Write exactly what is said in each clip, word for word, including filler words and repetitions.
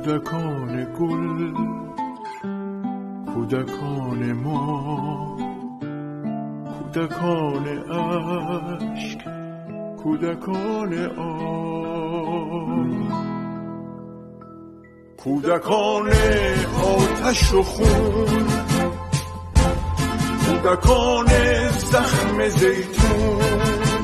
کودکان گل، کودکان ما، کودکان عشق، کودکان آب، کودکان آتش و خون، کودکان زخم زیتون،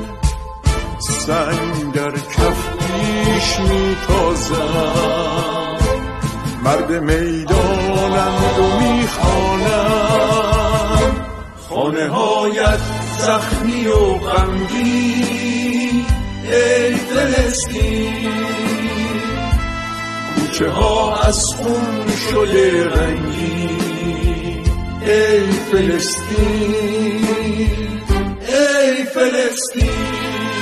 سنگ در کف پیش میتازم، مرد میدانند و میخوانم خانه هایت زخمی و غمگین ای فلسطین، کوچه ها از خون شده رنگین ای فلسطین، ای فلسطین.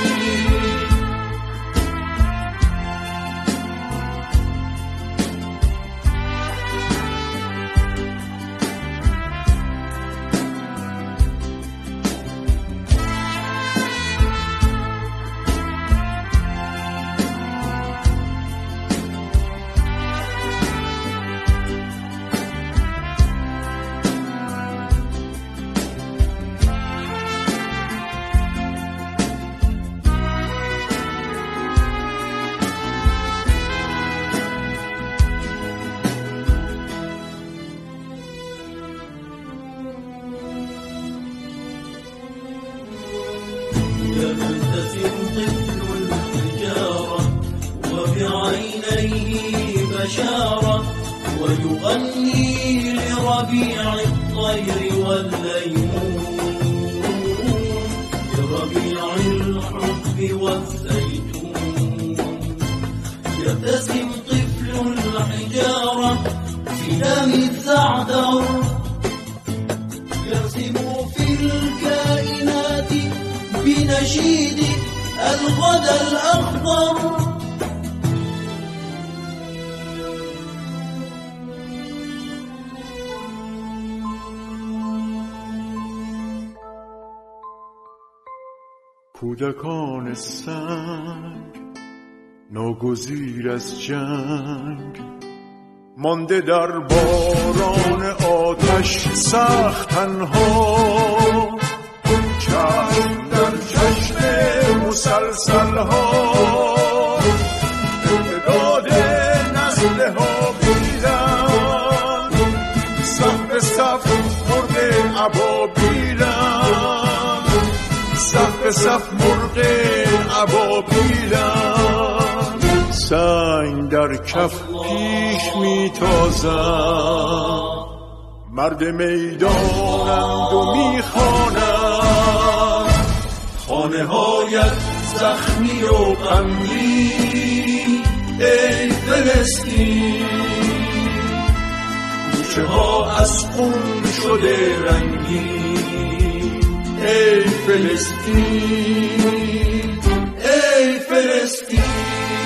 يبتسم طفل الحجارة وبعينيه بشارة ويغني لربيع الطير والليمون، لربيع الحب والزيتون. يبتسم طفل الحجارة في دم الزعتر، يرسم في الكائنات بنشيد الغدا الأخضر. کودکان سنگ ناگزیر از جنگ، مانده در باران آتش سخت تنها، چشم در چشم مسلسل ها، امتداد نسل ها بیرن، صف به صف مرغ ابابیلن، صف به صف مرغ ابابیلن، سنگ در کف پیش میتازم، مرد میدانند و میخوانند خانه هایت زخمی و غمگین ای فلسطین، کوچه ها از خون شده رنگین ای فلسطین، ای فلسطین.